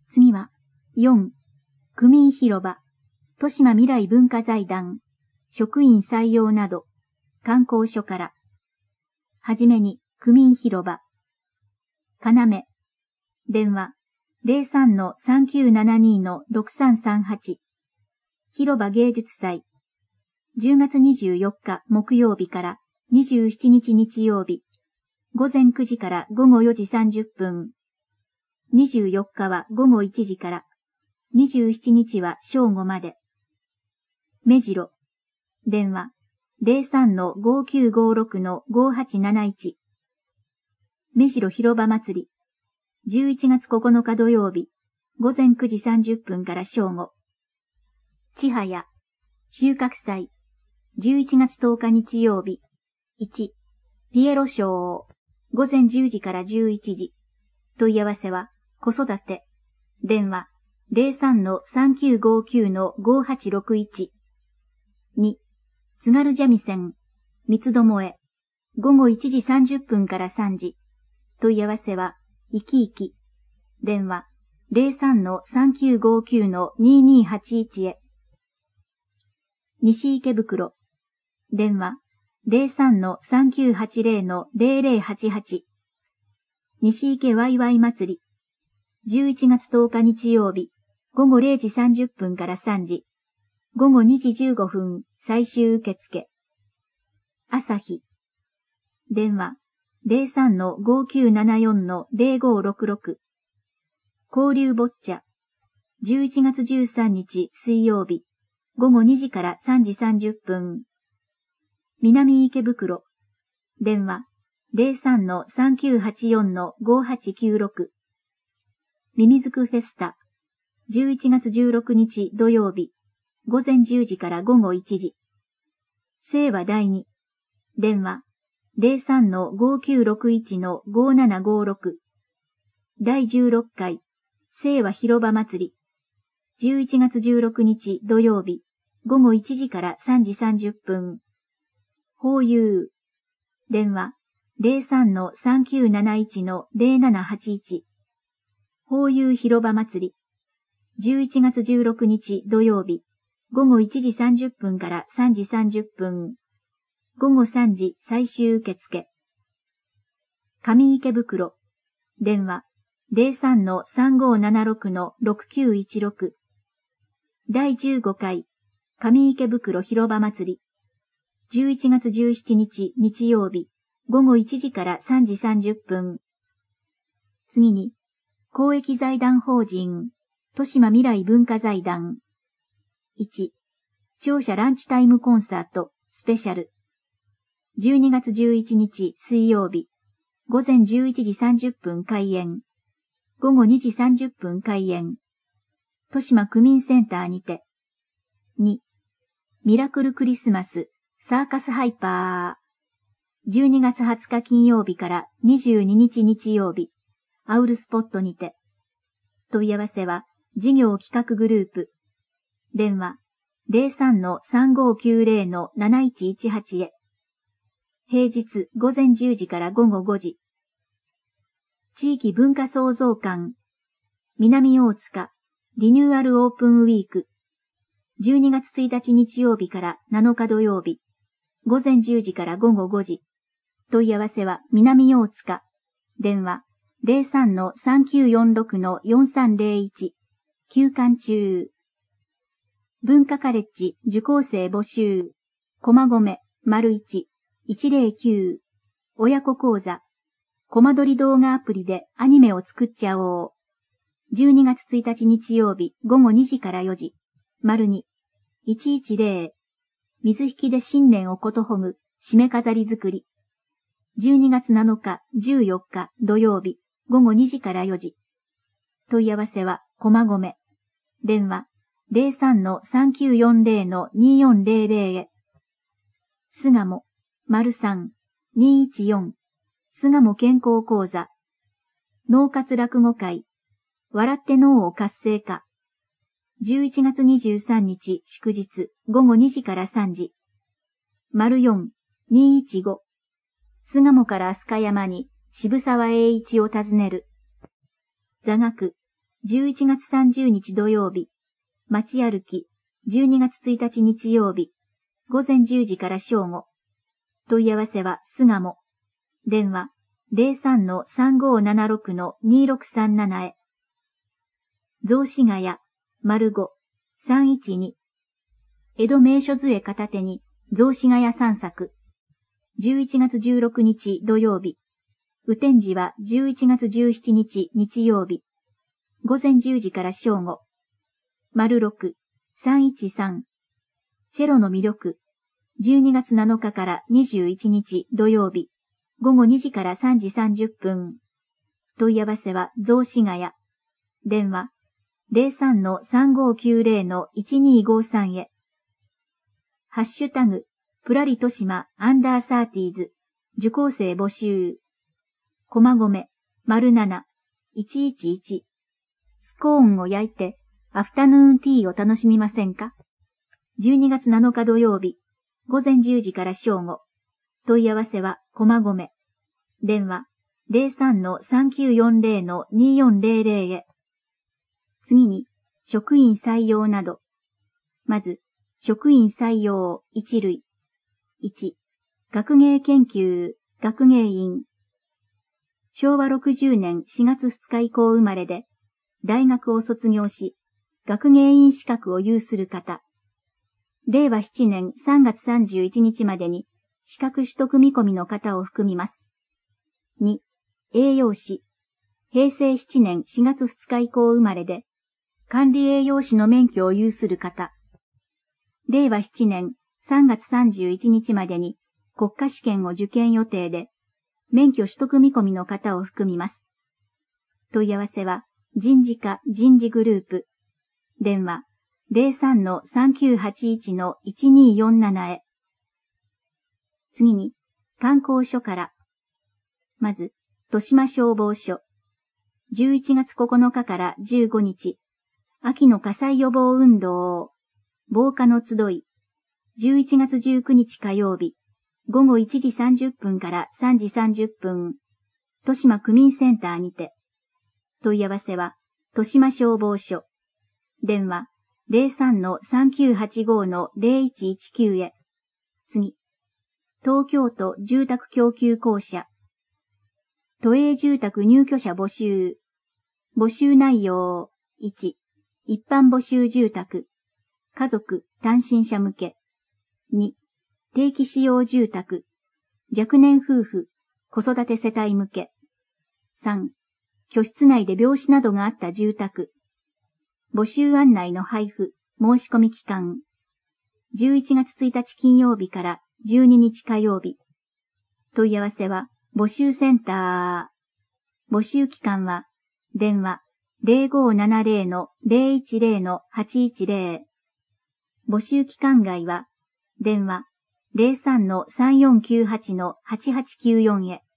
次は、4、区民広場、豊島未来文化財団、職員採用など、観光所から。はじめに、区民広場。要。電話、03-3972-6338。広場芸術祭。10月24日木曜日から27日日曜日。午前9時から午後4時30分。24日は午後1時から。27日は正午まで。目白。電話、03-5956-5871。目白広場祭り。11月9日土曜日。午前9時30分から正午。千早。収穫祭。11月10日日曜日。1、ピエロショー。午前10時から11時。問い合わせは、子育て。電話、03-3959-5861。2、津軽三味線。三つどもえ。午後1時30分から3時。問い合わせは、いきいき。電話、03-3959-2281へ。西池袋。電話、03-3980-0088。西池ワイワイ祭り。11月10日日曜日。午後0時30分から3時。午後2時15分、最終受付。朝日。電話、03-5974-0566。交流ボッチャ。11月13日水曜日。午後2時から3時30分。南池袋。電話、03-3984-5896。ミミズクフェスタ。11月16日土曜日。午前10時から午後1時。清和第2。電話、03-5961-5756。第16回、清和広場祭り。11月16日土曜日。午後1時から3時30分。ホーユー。電話、03-3971-0781。ホーユー広場祭り。11月16日土曜日。午後1時30分から3時30分。午後3時最終受付。上池袋。電話、03-3576-6916。第15回、上池袋広場祭り。11月17日日曜日。午後1時から3時30分。次に、公益財団法人、豊島未来文化財団。1、聴者ランチタイムコンサート、スペシャル。12月11日水曜日。午前11時30分開演。午後2時30分開演。豊島区民センターにて。2、ミラクルクリスマス、サーカスハイパー。12月20日金曜日から22日日曜日。アウルスポットにて。問い合わせは、事業企画グループ。電話、03-3590-7118へ。平日午前10時から午後5時。地域文化創造館。南大塚、リニューアルオープンウィーク。12月1日日曜日から7日土曜日。午前10時から午後5時。問い合わせは南大塚。電話、03-3946-4301。休館中。文化カレッジ受講生募集。駒込、01、109。親子講座。コマ撮り動画アプリでアニメを作っちゃおう。12月1日日曜日午後2時から4時。02、110。水引で新年をことほぐ、締め飾り作り。12月7日、14日土曜日、午後2時から4時。問い合わせは、駒込。電話、03-3940-2400へ。巣鴨、03、214。巣鴨健康講座。脳活落語会。笑って脳を活性化。11月23日祝日午後2時から3時。04、215。巣鴨から飛鳥山に渋沢栄一を訪ねる。座学、 11月30日土曜日。街歩き、12月1日日曜日。午前10時から正午。問い合わせは巣鴨。電話、03-3576-2637へ。雑司ヶ谷、05-312。江戸名所図絵片手に、雑司ヶ谷散策。11月16日土曜日。雨天時は11月17日日曜日。午前10時から正午。06-313。チェロの魅力。12月7日から21日土曜日。午後2時から3時30分。問い合わせは雑司ヶ谷。電話、03-3590-1253へ。ハッシュタグ、プラリトシマアンダーサーティーズ、受講生募集。駒込、07、111。スコーンを焼いて、アフタヌーンティーを楽しみませんか？ 12 月7日土曜日、午前10時から正午。問い合わせは駒込。電話、03-3940-2400へ。次に、職員採用など。まず、職員採用一類。1、学芸研究、学芸員。昭和60年4月2日以降生まれで、大学を卒業し、学芸員資格を有する方。令和7年3月31日までに、資格取得見込みの方を含みます。2、栄養士。平成7年4月2日以降生まれで、管理栄養士の免許を有する方。令和7年3月31日までに国家試験を受験予定で、免許取得見込みの方を含みます。問い合わせは、人事課人事グループ。電話、03-3981-1247へ。次に、観光所から。まず、豊島消防署。11月9日から15日。秋の火災予防運動。防火の集い。11月19日火曜日。午後1時30分から3時30分。豊島区民センターにて。問い合わせは、豊島消防署。電話、03-3985-0119へ。次。東京都住宅供給公社。都営住宅入居者募集。募集内容。1、一般募集住宅。家族、単身者向け。2、定期使用住宅。若年夫婦、子育て世帯向け。3、居室内で病死などがあった住宅。募集案内の配布、申し込み期間。11月1日金曜日から12日火曜日。問い合わせは、募集センター。募集期間は、電話 0570-010-810。募集期間外は、電話 03-3498-8894 へ。